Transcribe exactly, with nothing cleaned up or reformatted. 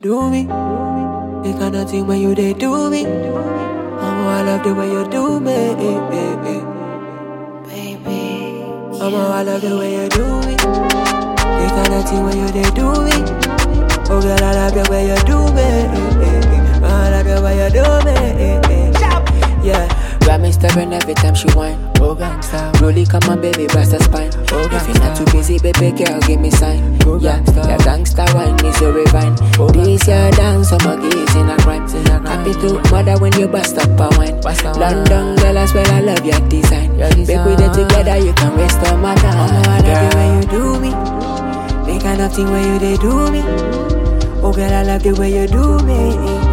Do me, the kind of thing when you they do me. Mama, I love the way you do me, baby. Mama, I love the way you do me. The kind of thing when you they do me. Oh girl, I love the way you do me. I love the way you do me. Yeah. Got me stubborn every time she whine. Oh gangsta, really come on baby, bust a spine. Oh if you're not too busy, baby girl, give me sign. Oh yeah, your gangsta wine is your refine. Oh this your dance, I'm a gaze in a crime. Happy to mother when you bust up a wine. London girl, I swear I love your design. Make we there together, you can waste all my time. Mama, I love the way you do me. The kind of thing where you they do me. Oh girl, I love the way you do me.